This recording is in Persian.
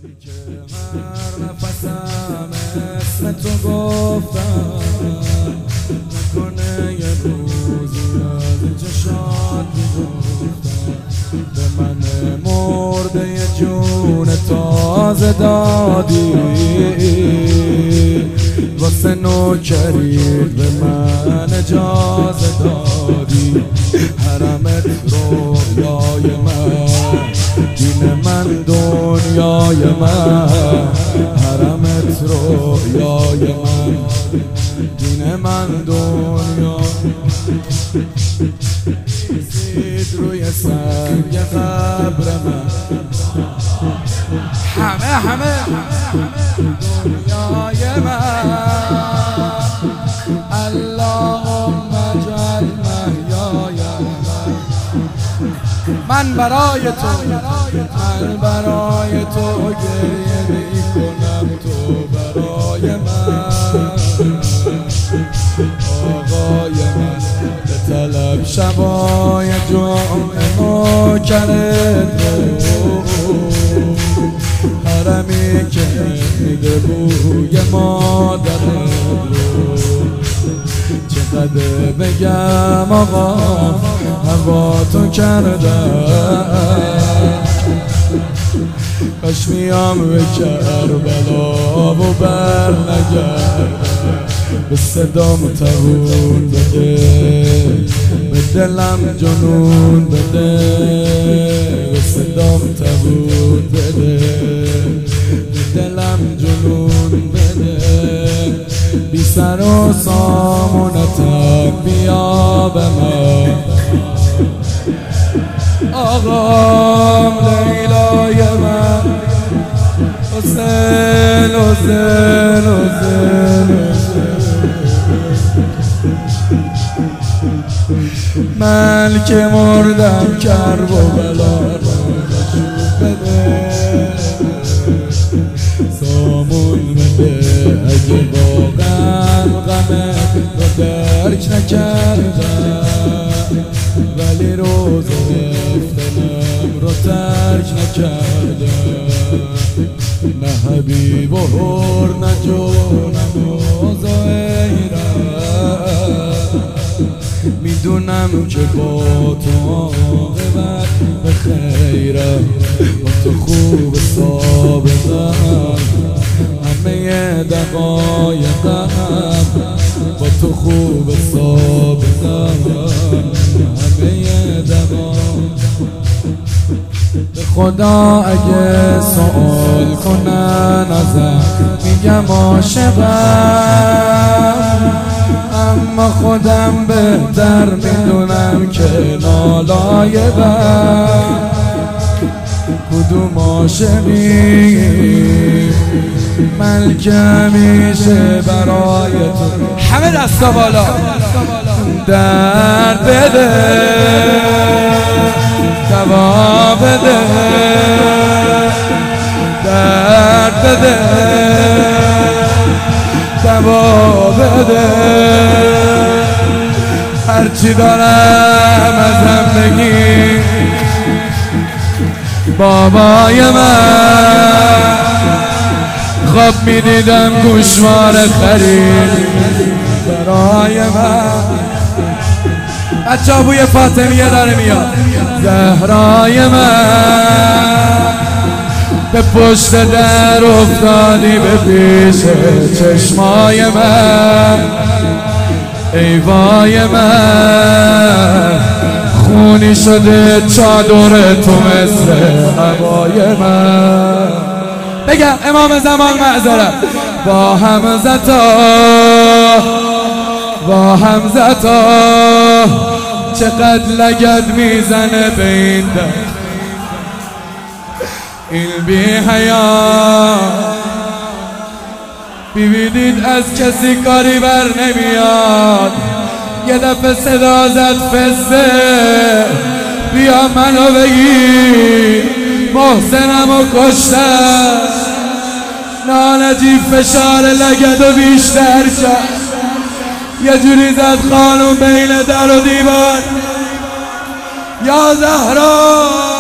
که هر نفسم اسم تو گفتم، نکنه یه روزی از چشات میگفتم به من مرده یه جون تازه دادی، واسه نوکرید به من اجازه دادی، حرمت رویای من، دین من دنیای من، حرمت رویای من، دین من دنیا. سید روی سنگ قبر من، همه دنیای من، اللهم اجعل محیای من برای تو، من برای تو گریه میکنم، تو برای من آقای من، به طلب شبای جمعه نوکرت رو، حرمی که میده بوی مادرت رو، چقدر بگم آقا هوا تو کردم، کاش میام به کربلا و بر نگردم، به صدام تهون بده، به دلم جنون بده، به صدام تهون بده، به دلم جنون بده، بی سر و سامونتم بیا به من آقام لیلای من، حسین حسین حسین، من که مردم کرب و بلا را بده، سامون بده اگه واقعا غمت رو درک نکردم، ولی روز رفتنم رو ترک نکردم، نه حبیب و هر نه جونم و زهیرم، میدونم که با تو عاقبت به خیرم، با تو خوب ثابتم، همه دقایقم با تو خوب ثابتم، همه دقایقم. به خدا اگه سوال کنن ازم میگم عاشقم، اما خودم بهتر میدونم که نالایقم، کدوم عاشقی من که همیشه برای تو، همه دستا بالا، درد بده دوا بده، درد بده دوا بده، هرچی دارم ازم بگی بابای من، خواب میدیدم گوشوار خرید برای من، بچه ها بوی فاطمیه داره میاد، زهرای من، به پشت در افتادی به پیش چشمای من، ای وای من، خونی شده چادر تو مثل هوای من. بگم امام زمان معذرت، با حمزتا چقدر لگد میزنه به این در، این بی حیا بیبیدید از کسی کاری بر نمیاد، یه دفعه صدا زد فسته بیا منو بگی، محسنم و کشتن، نالجی فشار لگد و بیشتر کرد، یه جوری زد خانم بین در و دیوار، یا زهرا